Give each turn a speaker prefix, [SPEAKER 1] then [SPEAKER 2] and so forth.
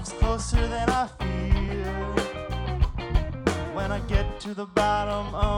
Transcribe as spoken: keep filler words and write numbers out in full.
[SPEAKER 1] It's closer than I feel. When I get to the bottom of